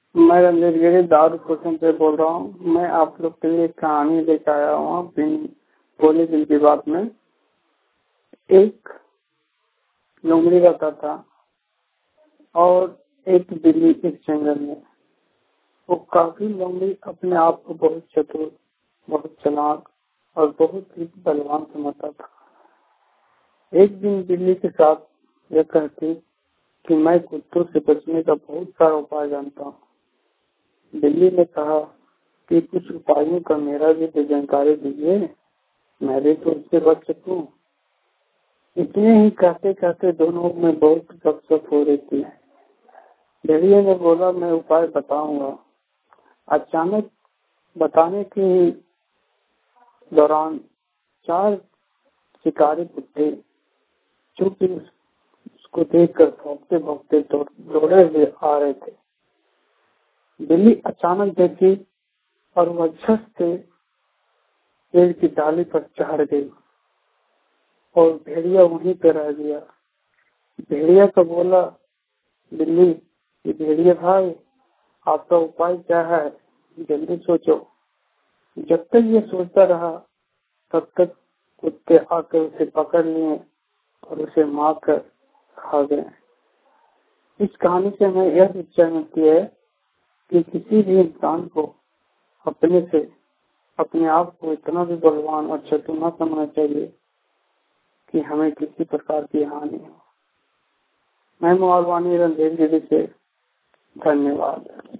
मैं रणजीत गिरी दारूपुर से बोल रहा हूँ। मैं आप लोग के लिए एक कहानी लेकर आया हूँ। भोले दिन की बात में एक लोमड़ी रहता था और एक बिल्ली इस जंगल में। वो काफी लोमड़ी अपने आप को बहुत चतुर, बहुत चालाक और बहुत ही बलवान समझता था। एक दिन बिल्ली के साथ यह कहती कि मैं कुत्तों से बचने का बहुत सारा उपाय जानता हूँ। बिल्ली ने कहा कि कुछ उपायों का मेरा भी तो जानकारी दीजिए, मैं भी तो उससे बच सकूं। इतने ही कहते कहते दोनों में बहुत गपशप हो रही थी। भेड़िए ने बोला, मैं उपाय बताऊंगा। अचानक बताने के दौरान 4 शिकारी कुत्ते जो कि उसको देखकर भौंकते भौंकते दौड़े हुए आ रहे थे। बिल्ली अचानक देखी और वह झट से पेड़ की डाली पर चढ़ गई और भेड़िया वहीं पे रह गया। भेड़िया को बोला बिल्ली कि भेड़िया भाई, आपका उपाय क्या है, जल्दी सोचो। जब तक ये सोचता रहा तब तक कुत्ते आकर उसे पकड़ लिए और उसे मार कर खा गए। इस कहानी से हमें यह शिक्षा मिलती है कि किसी भी इंसान को अपने आप को इतना भी बलवान और चतुर न समझना चाहिए कि हमें किसी प्रकार की हानि हो। मैं मोहरवानी रणधीर गिरी से धन्यवाद।